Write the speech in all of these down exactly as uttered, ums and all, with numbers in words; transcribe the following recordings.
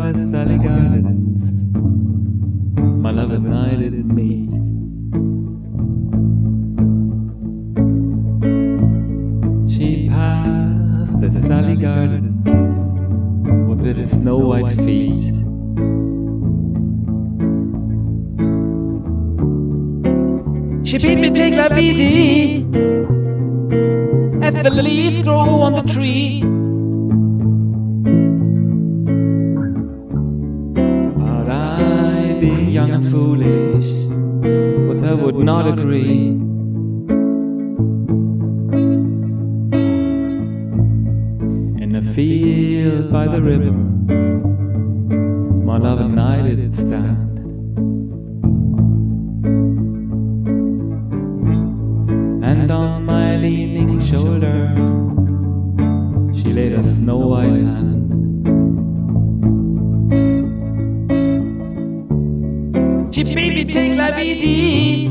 by Sally Gardens, my love and I didn't meet. She passed the Sally Gardens with little snow white feet. She bade me take life easy as the leaves grow on the tree. But I, being young and foolish, with her would not agree. In a field by the river, my love and I did stand. And on my leaning shoulder she laid a snow white hand. She made me take life easy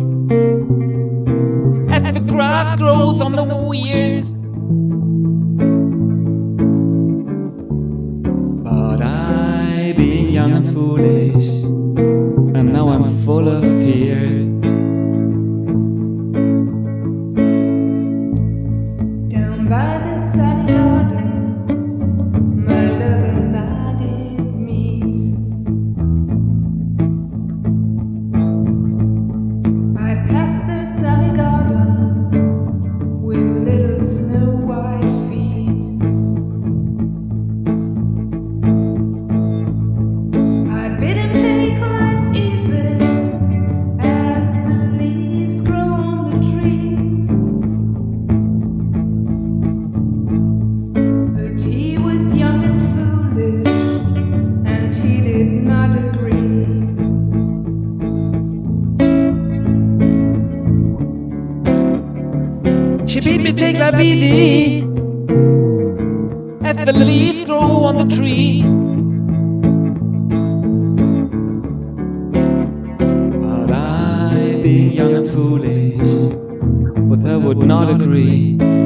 as the grass grows on the weirs. But I, being young and foolish, and now I'm full of tears. By the Sally Gardens, my love and I did meet. I passed the Sally Gardens with little snow white feet. I bid him take life easy as the leaves grow on the tree. He was young and foolish, and he did not agree. She bade me take life easy as the leaves grow on the tree. But I, being young and foolish, with her would not agree.